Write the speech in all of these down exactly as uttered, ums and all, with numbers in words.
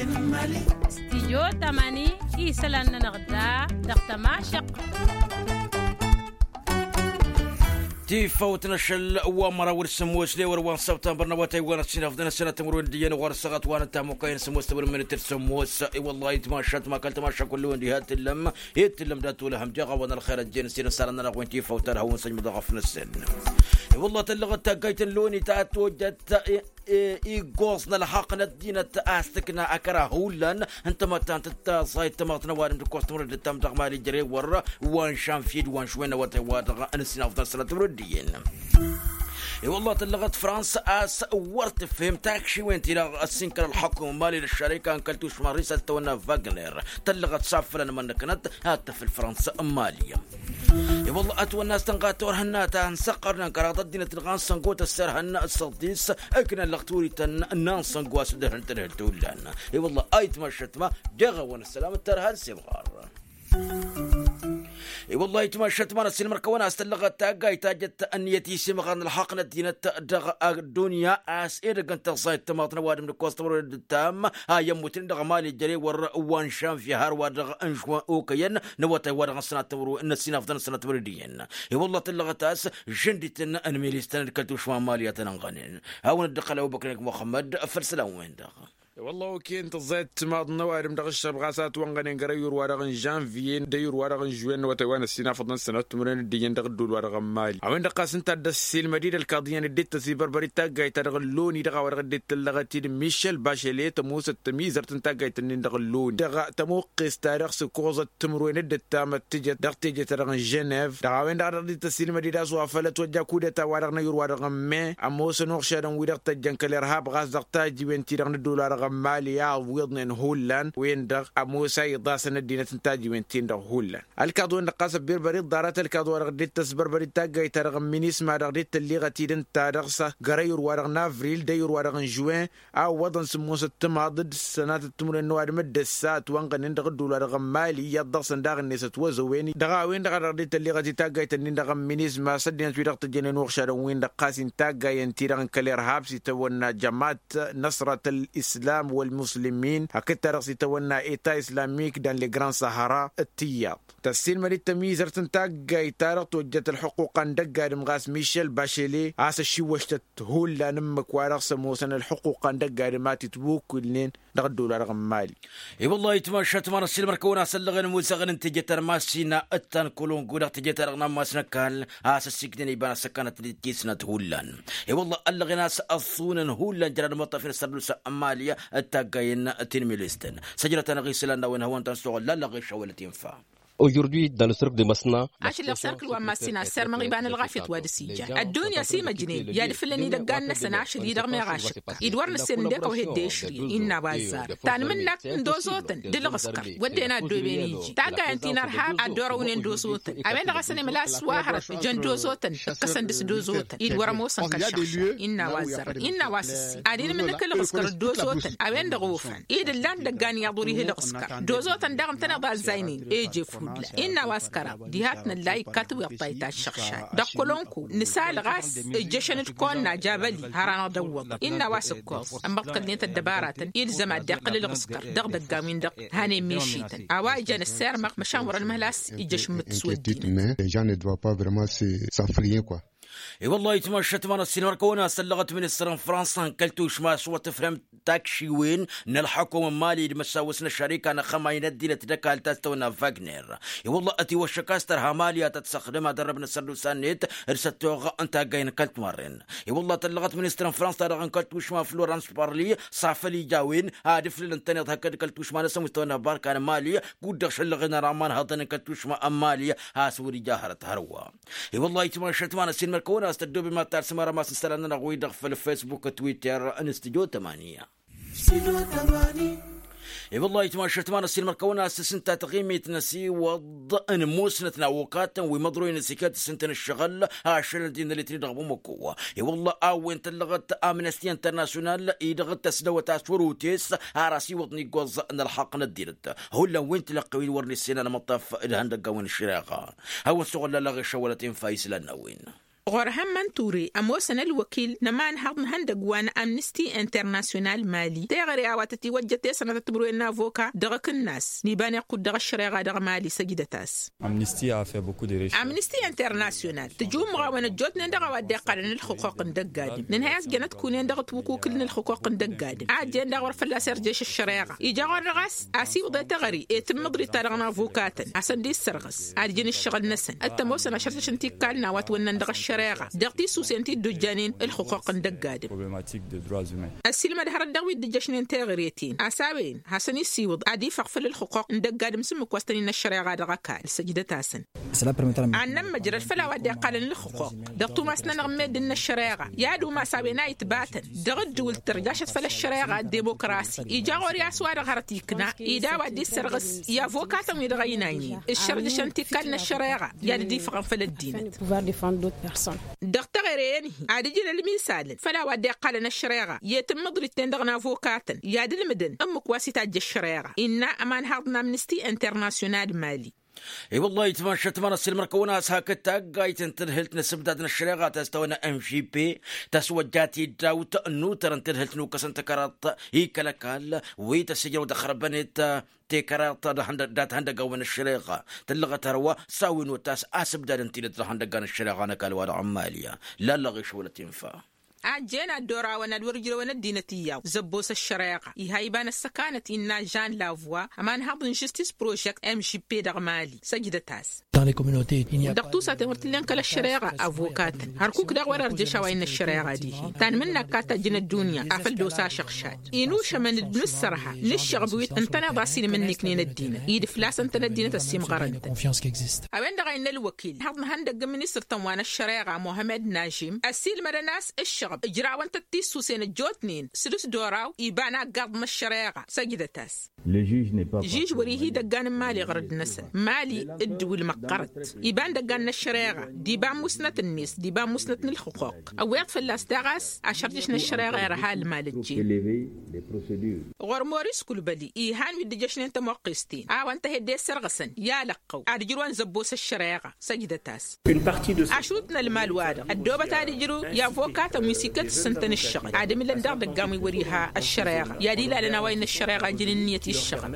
استيو تماني إيسلان نغدا دختماشق تيفوتنا شل ومرا ورسموس لي وروان سبتمبر نواتي وانا سنة فدنا سنة تمرون ديان ورسغت وانا تامو كاين سموس تبر من ترسموس اي والله يتماشات ما كلت ماشا كلون دي هات اللم هيت اللم داتو لهم جاغا وانا الخير الجنسي نسالنا نغوين تيفوتنا هون سجم ضغفنا السن والله تلغت تاقايت اللوني تاتوجت اي قوصنا لحقنا الدينة استكنا اكرا هولان انت ما تانت صايد تماتنا وارم تكوستمر دتام دغمالي جري ورا وان شام فيد وان شوينا واتي وادغا انسنا افضل سنة تمردين اي والله تلغت فرنسا اس ورت فهم تاكشي وين تيرا السنكر الحكم المالي للشركه انكلتوش ماريسا تونا فاغنر تلغت صافلنا من كانت حتى في فرنسا ماليه اي والله اتو الناس تنقاتور هناتا نسقرنا كرا دينا تلغان سنقوت السر هنا الصديس اكنا لغتوري تن نان سنقواس دهن تنهتولان اي والله ايت مشت ما جغا ون السلام الترهان سبغار اي والله يتمشت مانا السينما كوانا استلغت تاقاي تاجت ان يتيسي مغان الحقنا دينا دغ الدنيا اس ايرغن تصايد تماطنا وادم الكوستمر التام ها يموتين دغ مالي جري ور وان شام في هار ودغ انشوا اوكين نواتي ورغ سنه تمرو ان السنه افضل سنه تمردين اي والله تلغت اس جندتن ان ميليستن كلتوش ماليه تنغنين هاون الدخل ابو بكر محمد فرسلان وين دغ والله كين تزايد تماض نوارم دغ الشرب غاسات وانغنين غريور ورغن جانفيين ديور ورغن جوين وتوان السنه فضل سنه تمرين ديين دغ دول ورغن مالي اوين دقا سنت دس المدينه القاضيين ديت سيبر بريتا جاي تدغ لوني دغ ورغ ديت لغتي ميشيل باشيلي تموس التميزر تنتا جاي تنين دغ لون دغ تموقس تاريخ سكوز تمرين ديت تام تيجي دغ تيجي ترغن جنيف دغ وين دغ ديت السينما دي داسو فلت وجا كودتا ورغن يور ورغن مي اموس نوخشادن ويدغ تجنكل ارهاب غاز دغ تاجي وين تي دغ دولار ماليا ويضن هولان وين دغ موسى يضاسن الدينة تنتاجي وين تين دغ هولان الكادو نقاس بيربريد دارات الكادو رغديت تسبربريد تاغاي ترغ مينيس ما رغديت اللي غتيدن تارغسا غريور ورغ نافريل ديور ورغ جوين او وضن سموس التماضد السنات التمر نوار مد السات وانغن دغ دولار مالي يضسن دغ الناس توزويني دغ وين دغ رغديت اللي غتي تاغاي تنين دغ مينيس ما سدين في دغ تجنن وخشا وين دغ قاسين تاغاي انتيرغن كلير هابسي تونا جماعه نصره الاسلام والمسلمين هكذا رأسي تونا إيتا إسلاميك دان لغران سهارا التياب تسين مريد تميز رتنتاق إيتارق توجد الحقوق عن دقا مغاس ميشيل باشيلي عاس الشيوشتت هول لانمك وارغس موسن الحقوق عن دقا رماتي تبوك كلين دغدو لارغم مالي اي والله يتمشت مانا السلمر كونا سلغن موسغن انتجت رماسينا اتان كولون قولا تجت رغنا ماسنا كان عاس السكدن يبان سكانت تيسنا هولان اي والله اللغناس اصونا هولان جرى المطفين السبلوس اماليا التاقين تنميليستن سجلة نغيسلنا وين هو انتن سوغل لا لغيش ولا تنفع Aujourd'hui, dans le cercle de Masna, عشان السيركل وماسينا السير مغيبان الغافيت واد السيجان الدنيا سيما جنين يا دفلني دقان سنة عشر يدغمي غاشك يدورنا السن ديك وهي ديشري إنا بازار تان منك ندوزوتن دلغسكر ودينا دوبينيجي تاقا انتي نرحاب الدورون ندوزوتن أبين دغسني ملاس واحرة جن دوزوتن قسن دس دوزوتن يدورا موسن كالشخش إنا وازار إنا واسسي أدين منك الغسكر دوزوتن أبين دغوفن إيد اللان دقان يضوريه الغسكر دوزوتن دغم تنبال زينين إيجي فود إنا واسكرا ديهاتنا اللاي كاتو يقطايتا الشخشان دقلونكو نسال غاس جشنت كوننا جابلي هرانا دوض إنا واسكوز أما قلنيت الدبارات يلزم الدقل الغسكر دق دقامين دق هاني ميشيتن أواجن السير مق مشاور المهلاس يجش متسودين اي والله يتمشت مانا السينما كونا سلغت من السرن فرنسا كلتوش ما شو تفهم تاكشي وين نلحقوا مالي لمساوسنا الشركه انا خما يندي لتدكال تاستونا فاغنر اي والله اتي وشكاستر هاماليا تتستخدمها دربنا سردوسانيت ارسلتوغ انت جاين كلت مارين اي والله تلغت من السرن فرنسا رغن كلتوش ما فلورانس بارلي صافلي جاوين هادف للانترنت هكذا كلتوش ما نسموستونا بارك انا مالي قدش لغنا رامان هضن كلتوش ما اماليا هاسوري جاهره هروا اي والله يتمشت مانا السينما كونا استدوبي ما تعرف مرة ما سنسلنا نغوي دغ في الفيسبوك تويتر انستجو ثمانية اي والله يتماشى تمانا السينما كونا سنتا تقيمي تنسي وض ان موسنة ناوقات ومضروين سكات سنتن الشغل عشان دين اللي تريد غبو مكوا اي والله اوين تلغت امنستي انترناسيونال يدغت تسلوة تاسور وتيس عراسي وطني قوز ان الحق نديرت هو لو وين تلقوي ورني السنة مطاف الهندق وين الشراغة هو الشغل لا غش ولا تنفايس لنا وين غورهم من توري أموسنا الوكيل نمان هضن هندقوان أمنستي انترناسيونال مالي تيغري عواتتي وجهتي سنة تبرو النافوكا دغك الناس نيباني قد دغ الشريغة دغ مالي سجدتاس. أمنستي a fait beaucoup de recherches. أمنستي انترناسيونال تجوم مغاونا جوت ندغ ودي قرن الحقوق ندقادم ننهاز جنت كونين دغ توكوك لن الحقوق ندقادم عادين دغ ورفلا سرجيش الشريغة يجا غرغس أسي وضي تغري يتم مضري ترغنا فوكاتا عسن دي السرغس عادين الشغل نسن التموسنا شرطش انتي كالنا واتونا ندغ الشريغة دغتي سوسنتي دجانين الحقوق ندقادم السلمة دهر الدغوي دجاشنين تغريتين أسابين حسن السيوض عادي فقفل الحقوق ندقادم سمك وستنين الشريغة دغا كال سجدة تاسن عنم مجرى الفلا ودي قالن الحقوق دغتو ما سنن غميد ان الشريغة يادو ما سابينا يتباتن دغد جول ترجاشت فلا الشريغة الديمقراسي إيجا غوري أسوار غرتيكنا إيدا ودي السرغس يا فوكاتم يدغينايني الشرج شنتي كالنا الشريغة يادي دي فقن فلا الدين دغت غيريني عادي جينا المثال فلا ودي قالن الشريغة يتم مضري تندغنا فوكاتن يادي المدن أمك واسي تاج الشريغة إنا أمان هاضنا أمنستي انترناسيونال مالي اي والله يتماشى تمانا السلم ركونا هكا قايت انترهلت نسب دادنا الشريغات استوينا ام جي بي تسوجاتي داوت انو ترنترهلت نو كسنت كرات هيكلكال ويتسجل ودخربنت تيكرات دات هندا قوان الشريغة تلغى تروى ساوين وتاس اسب داد انتي لتهندا قان الشريغة انا قال وانا عماليا لا لغيش ولا تنفع أجينا الدورة ونالورجل وندينتيا زبوس الشريقة يهايبان السكانة إنا جان لافوا أمان هابن جستيس بروجيكت ام جي بي دغمالي سجدتاس دقتوسة تمرتلين كلا الشريقة أفوكات هركوك دغ وررجشا وين الشريقة دي تان منا كاتا جن الدنيا أفل دوسا شخشات إنوش من ابن السرحة نشغبويت انتنا باسين منك نين الدين يد فلاس انتنا الدين تسيم غرنت أوين دغين الوكيل هابن هندق منيسر تموان الشريقة محمد ناجم أسيل مرناس الشغب إجراء وانت تيسو سين الجوتنين سلس دوراو يبانا قرض من الشريقة سجدتاس جيج وريهي دقان مالي غرد نسن مالي الدول مقرت يبان دقان الشريقة ديبان مسنة الناس ديبان مسنة الحقوق أويات فلاس داغاس عشرتشنا الشريقة يرها المال الجين غرموريس كل بلي إيهان ودجاشن انت موقستين آو انت هدي سرغسن يا لقو أرجلوان زبوس الشريقة سجدتاس عشوتنا المال وادق الدوبة تارجلو يا فوكاتا مسيكت سنتن الشغل عادم اللي ندار دقامي وريها الشريقة يا دي لا لنا وين الشريقة جنينية الشغل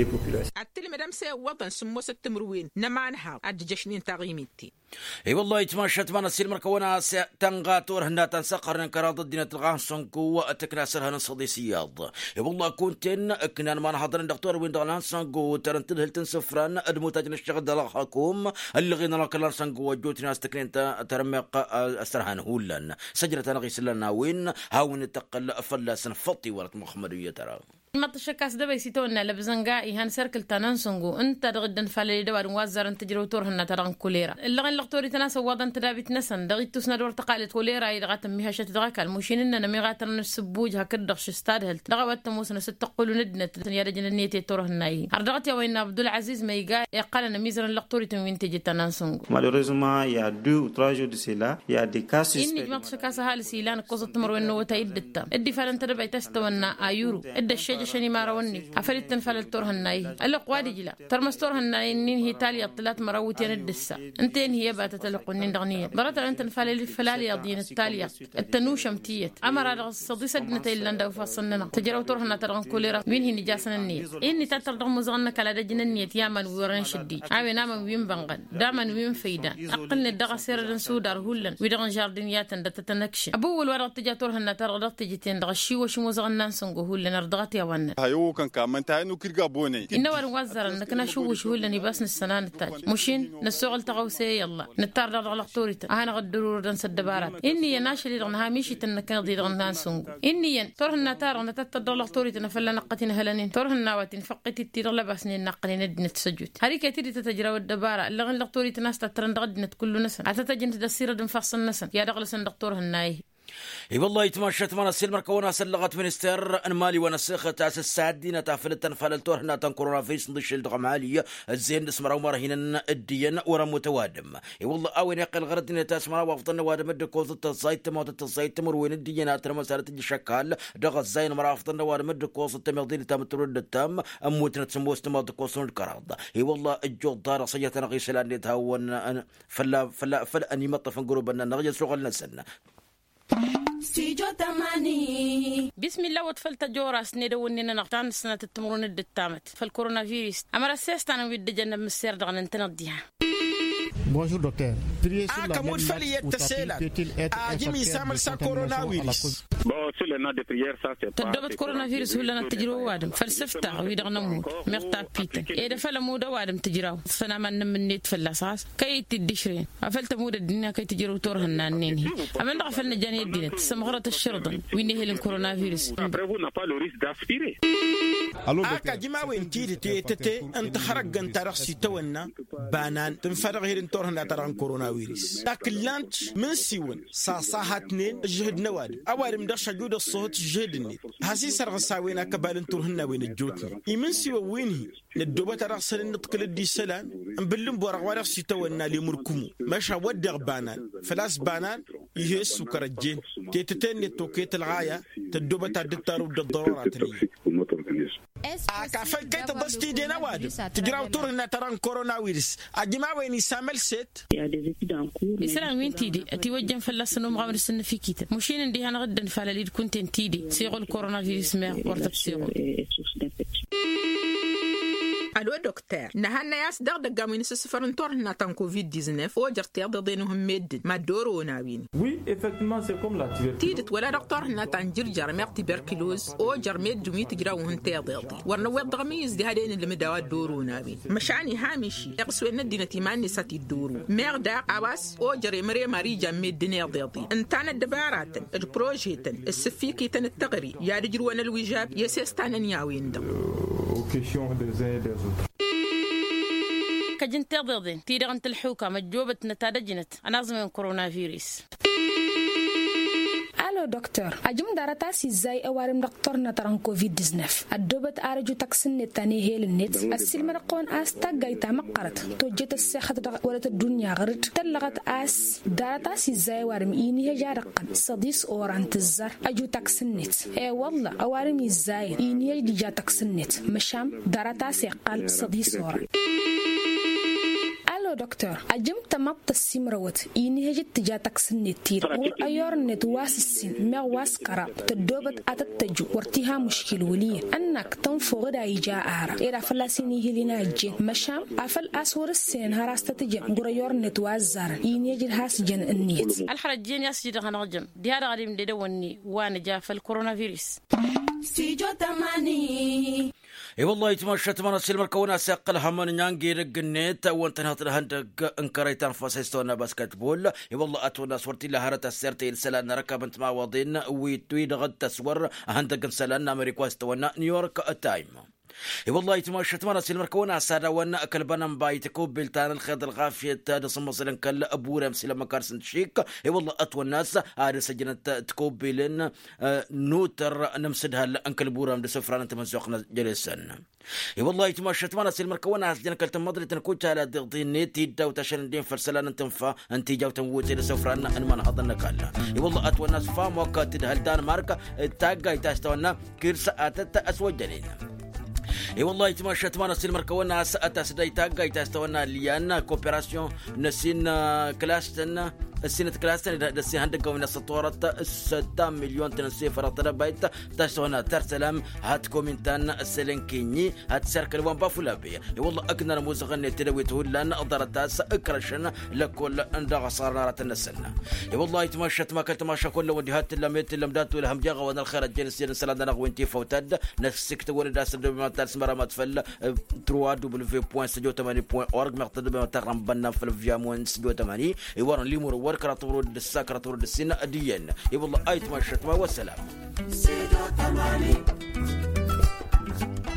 عتلي مدام سي وطن سموس التمروين نمانها أدجاشنين تغيميتي اي والله يتماشى تمانا السلم ركونا تنغاتور هنا تنسقر نكراد الدين تلغان سنكو واتكناسر هنا صدي سياض اي والله كنتن اكنان ما نحضرن دكتور وين دغلان سنكو ترنتل هلتن سفران المتاجن الشغل دلغاكم اللي غينا لكلان سنكو وجوتنا استكنين ترمق استرهان هولن سجرة نغيس لنا وين هاون تقل فلاس فطي ورت محمدية ترى ما تشكاس دبي سيتونا لبزنقا إيهان سيركل تنانسونغو انت غدن فالي دوار وازر انت جروتور هنا تران كوليرا اللغن لغتوري تناسا وادن تدابيت نسن دغيت تسنا دور تقالت كوليرا يدغات ميهاشة دغاكا الموشين اننا ميغاتر نسبوج هكردغ شستادهلت دغوات تموسنا ستقولو ندنت يارجن النيتي تور هناي هردغت يا وين عبد العزيز ميغا يقالنا ميزرن لغتوري تنوين تجي تنانسونغو malheureusement il y a deux ou trois jours de cela il y a des cas suspects إني جمعت شكاسة هالسيلان قصة تمروين نوتا يدتا ادي فالن تدبي تستونا ايورو ادى الشيء شني ما روني عفريت تنفل التور هناي الا قوادي جلا ترمستور هناي نين هي تالي طلعت مروتين الدسه انتين هي باتت تلقنين دغنيه برات انت نفل الفلال يضين التاليه التنوشمتيه امر هذا الصدي سدنت الا وفصلنا تجرو تور هنا ترن كوليرا وين هي نجاسن النيه اني تتر دغ مزغن كلا دجن النيه يامن ورن شدي عاوي نام وين بنغن داما وين فيدا اقل الدغ سير سودار هولن ويدغن جاردينيات دتتنكش ابو الورق تجاتور هنا تر تجتين دغ شي وش مزغن سنغو هولن ردغت يا ون هايو كان كمان تاينو كيرغا بوني إنه ورنوزر إنك نشوف شو اللي نبص السنان التاج مشين نسوق التغوسي يلا نتردد على قطورته أنا قدروا ننسى الدبارات إني ناشل يرنها مشيت إنك نضيد رنان سونغ إني ترهن نتار نتتردد على قطورته نفلا نقتين هلنين ترهن نواتين فقتي تير لبسني نقلين ندن تسجد هريك تيري تتجرى الدبارة اللي غن قطورته ناس تترندد نت كل نسن عتتجن تدسير دم فصل نسن يا دغل سن دكتور هناي اي والله يتمشت من السلمر كونا سلغت منستر المالي ونسخ تاس السادين تافلتن فالتور هنا تنكورونا فيس ندش الدقم عاليه الزين اسمر ومر هنا الدين ورا متوادم اي والله اوين يقل غرد ان تاس مرا وافضل وادم الدكوز التصايت موت التصايت تمر وين الدين ترى مساله الشكال دغ الزين مرا افضل وادم الدكوز التمضين تام ترد التام اموت نتسموس تم الدكوز الكراد اي والله الجود دار صيتنا غيش لان تهون فلا فلا فلا اني مطف نقولوا بان نغي شغل نسن بسم الله وتفلت جوراس ندو اننا نقطان سنه التمرون الدتامت فالكورونا فيروس امر السيستان ويد جنب مسير دغن انتنضيها. Bonjour docteur. Priez sur la même base où ta peut-il être infecté Bon, sur le nom de prière, ça c'est pas... تدبت كورونا فيروس ولا نتجرو وادم فلسفته ويدغ نموت مغتا بيتا إذا فلا مودا وادم تجراو فنا من من نيت فلاساس كي تدشرين أفلت مودا الدنيا كي تجرو تورها النانين أمن دغفلنا جاني الدين تسمغرة الشرطة وينه الكورونا فيروس aka jima wen tiri te tete ant kharagan tarikh sitawna banan tinfarag hirin torhna taran coronavirus taklant min siwen sa sahatnin jihd nawad awarim da shajud as-sawt jihdni hasi sarga sawina kabalin turhna wen jotni imin siwa winhi ندوبة رأسنا نتقل الدي سلام نبلم بورق ورق سيتونا لمركمو ماشا ودغ بانان فلاس بانان يهس سكر الجين تيتتني توكيت الغاية تدوبة الدكتور والضرورات لي أكافل كي تضستي دينا وادم تجراو تورنا تران كورونا ويرس أجمع وين يسامل ست يسلام وين تيدي أتوجه فلاس نوم غامر السنة في كيتا مشين اندي هانا غدا فالاليد كنت تيدي سيغو الكورونا فيروس ما ورطب سيغو الو دكتور نهانا ياس دغ دغ من سفر نتور ناتان كوفيد تسعطاش او جرت يضدينهم مد ما دورو ناوين وي ايفيكتيفمون سي كوم لا تيبركلوز تيدت ولا دكتور ناتان جرجر ميق تبركلوز او جرميد دمي تجراو هنت يضيضي ورنا ويض غميز دي هادين اللي مداوا دورو ناوين مشاني هامشي يقسو ان دينتي ماني ساتي دورو ميق دا اباس او جري مري ماري جميد دني يضيضي انتان الدبارات البروجيتن السفيكي تن التغري يا رجلو انا الوجاب يسستان نياوين دو كيسيون دي زي دي كجنت تضيضين تيري غنت الحوكة مجوبة نتادجنت أنظم كورونا فيروس. الو دكتور اجم دارتا سي زاي اوارم دكتور نتران كوفيد تسعطاش الدوبت ارجو تاكسن نتاني هيل النت السلم رقون استا غايتا مقرت توجت السخت ولا الدنيا غرت تلغت اس دارتا سي زاي وارم اني هجارقن صديس اورانت الزر اجو تاكسن نت اي والله اوارم زاي اني ديجا تاكسن نت مشام دارتا سي قال صديس اوران. دكتور أجمت مبت السمروت إني هجت تجاتك سنتير وأيور نتواس السن ما واس كرا تدوبت أتتجو ورتيها مشكل ولي أنك تنفوغ دا يجاء أهرا إذا فلاسيني هلنا الجن مشام أفل أسور السن هراست تجن غريور نتواس زار إني يجل هاس جن النيت الحرج جن يسجد غنغجم دي هذا غريم دي دواني وانا جا في الكورونا فيروس سيجو تماني اي والله يتمشت من السلمر كونا ساقل همن نانجي رقنيت وانتنهت الهندق انكريتان فاسيستونا باسكت بول اي والله اتونا صورتي لهارة السيرتي السلان ركبت مع وضين ويتويد غد تسور هندق سلان امريكا استونا نيويورك تايم. اي والله يتمشت من السلمر كونا سادا وانا اكل بنم بايتكو بلتان الخيط الغافية تادس مصلن كل ابورا مسلا مكارسن شيك اي والله اتوى الناس عاد سجنت تكوبيلن نوتر نمسدها لانكل بورا من سفران انت مسوقنا جلسن. اي والله يتمشت من السلمر كونا سجنك التمضري تنكوت على دغدين نيتي دا وتشن دين فرسلان انتنفا انت جاو تموتي لسفران ان من اظن كلا. اي والله اتوى الناس فام وقت هالدان ماركا تاغا يتاستونا كيرس اتت اسوجلين. اي والله يتمشت مانا سلمر كونا ساتا سداي تاغا يتاستونا ليانا كوبيراسيون نسين كلاستن السنة كلاستن دسي هندقوا من السطورة ستة مليون تنسي فرطنا بايت تاستونا ترسلام هات كومنتان السلنكيني هات سيركل وان بافولابية. اي والله اكنا موزغني تلويته لان اضرتاس اكرشن لكل اندغ صارنارة النسنة. اي والله يتمشت ما كنت ماشا كل وديهات اللميت اللمدات والهم جاغا وانا الخير الجنسيين سلادنا غوينتي فوتاد نفسك تقول داس دبمات مرة تفل تروا دبل في بوين سجو تماني بوين أورج مقتد بمتقرم بنا في الفيامون سجو تماني يورن لي مور ورك راتورو الساك راتورو السنة أديين يبغى أيت ما شتما والسلام.